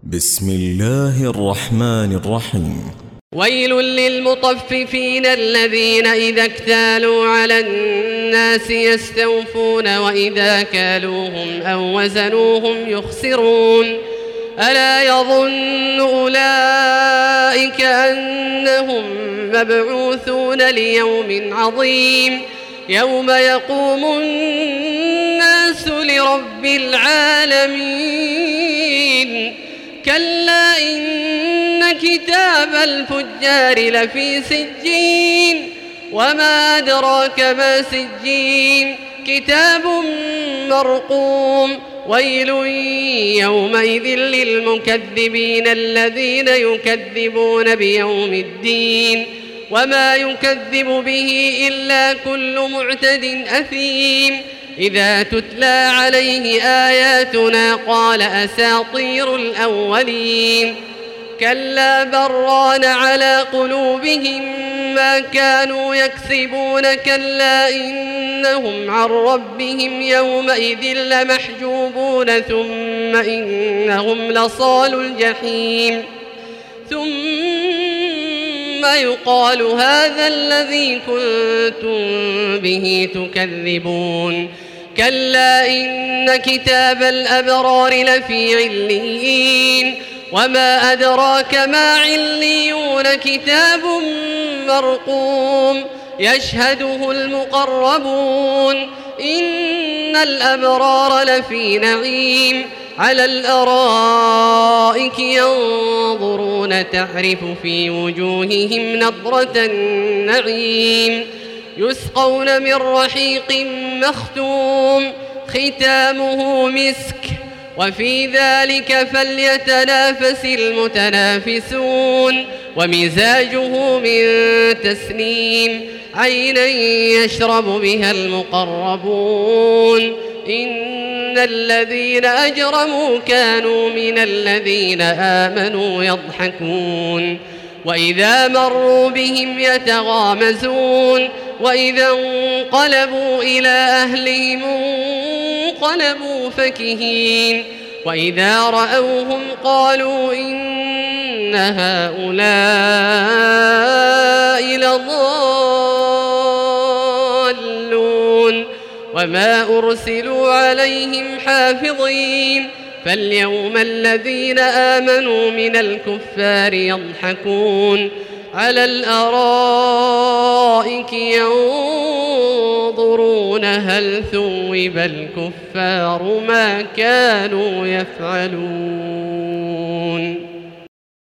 بسم الله الرحمن الرحيم. ويل للمطففين الذين إذا اكتالوا على الناس يستوفون وإذا كالوهم أو وزنوهم يخسرون. ألا يظن أولئك أنهم مبعوثون ليوم عظيم يوم يقوم الناس لرب العالمين. كلا إن كتاب الفجار لفي سجين وما أدراك ما سجين كتاب مرقوم. ويل يومئذ للمكذبين الذين يكذبون بيوم الدين وما يكذب به إلا كل معتد أثيم. إذا تتلى عليه آياتنا قال أساطير الأولين. كلا بران على قلوبهم ما كانوا يكسبون. كلا إنهم عن ربهم يومئذ لمحجوبون ثم إنهم لصال الجحيم. ثم يقال هذا الذي كنتم به تكذبون. كلا إن كتاب الأبرار لفي عليين وما أدراك ما عليون كتاب مرقوم يشهده المقربون. إن الأبرار لفي نعيم على الأرائك ينظرون تعرف في وجوههم نضرة النعيم. يسقون من رحيق مختوم ختامه مسك وفي ذلك فليتنافس المتنافسون. ومزاجه من تسنيم عينا يشرب بها المقربون. إن الذين أجرموا كانوا من الذين آمنوا يضحكون وإذا مروا بهم يتغامزون. وإذا انقلبوا إلى أهلهم انقلبوا فكهين. وإذا رأوهم قالوا إن هؤلاء لضالون وما أرسلوا عليهم حافظين. فاليوم الذين آمنوا من الكفار يضحكون على الأرائك ينظرون هل ثوب الكفار ما كانوا يفعلون.